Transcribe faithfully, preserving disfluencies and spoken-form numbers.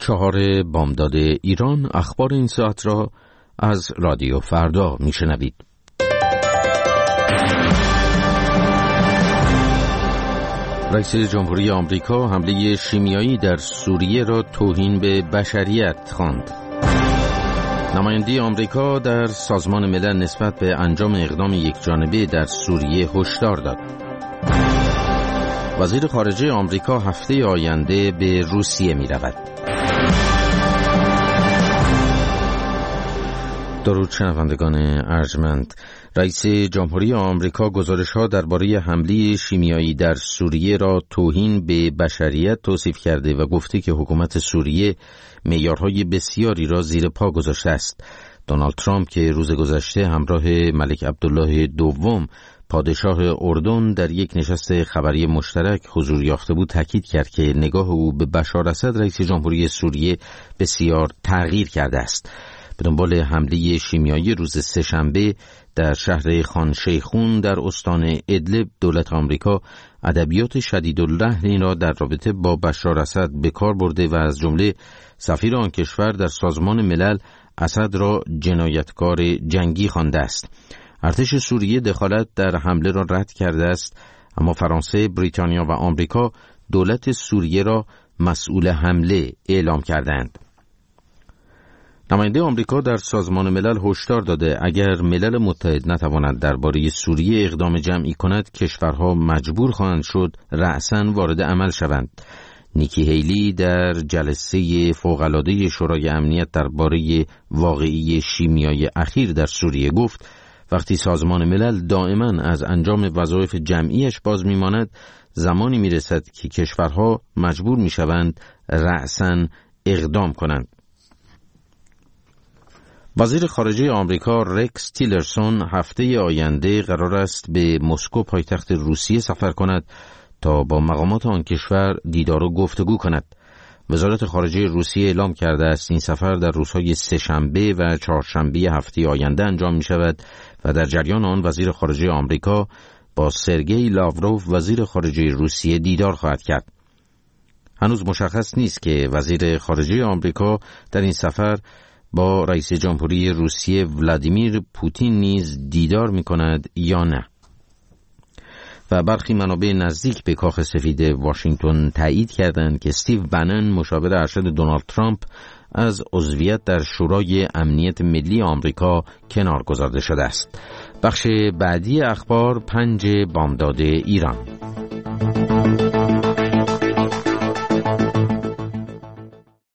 چهار بامداد ایران، اخبار این ساعت را از رادیو فردا میشنوید. رئیس جمهوری آمریکا حمله شیمیایی در سوریه را توهین به بشریت خواند. نماینده آمریکا در سازمان ملل نسبت به انجام اقدام یکجانبه در سوریه هشدار داد. وزیر خارجه آمریکا هفته آینده به روسیه می رود. درود شنوندگان ارجمند، رئیس جمهوری آمریکا گزارش‌ها درباره حمله شیمیایی در سوریه را توهین به بشریت توصیف کرده و گفته که حکومت سوریه معیارهای بسیاری را زیر پا گذاشته است. دونالد ترامپ که روز گذشته همراه ملک عبدالله دوم پادشاه اردن در یک نشست خبری مشترک حضور یافته بود، تاکید کرد که نگاه او به بشار اسد رئیس جمهوری سوریه بسیار تغییر کرده است. به دنبال حمله شیمیایی روز سه‌شنبه در شهر خان شیخون در استان ادلب، دولت آمریکا ادبیات شدیداللحنی را در رابطه با بشار اسد به کار برده و از جمله سفیر آن کشور در سازمان ملل اسد را جنایتکار جنگی خوانده است. ارتش سوریه دخالت در حمله را رد کرده است، اما فرانسه، بریتانیا و آمریکا دولت سوریه را مسئول حمله اعلام کردند. نماینده آمریکا در سازمان ملل هشدار داده اگر ملل متحد نتواند درباره سوریه اقدام جمعی کند، کشورها مجبور خواهند شد رأساً وارد عمل شوند. نیکی هیلی در جلسه فوق‌العاده شورای امنیت درباره واقعه شیمیایی اخیر در سوریه گفت وقتی سازمان ملل دائما از انجام وظایف جمعیش باز میماند، زمانی میرسد که کشورها مجبور میشوند رأساً اقدام کنند. وزیر خارجه آمریکا رکس تیلرسون هفته آینده قرار است به مسکو پایتخت روسیه سفر کند تا با مقامات آن کشور دیدار و گفتگو کند. وزارت خارجه روسیه اعلام کرده است این سفر در روزهای سه‌شنبه و چهارشنبه هفته آینده انجام می شود و در جریان آن وزیر خارجه آمریکا با سرگئی لاوروف وزیر خارجه روسیه دیدار خواهد کرد. هنوز مشخص نیست که وزیر خارجه آمریکا در این سفر با رئیس جمهوری روسیه ولادیمیر پوتین نیز دیدار می کند یا نه. و برخی منابع نزدیک به کاخ سفید واشنگتن تایید کردند که استیو بنن مشاور ارشد دونالد ترامپ از عضویت در شورای امنیت ملی آمریکا کنار گذارده شده است. بخش بعدی اخبار پنج بامداد ایران.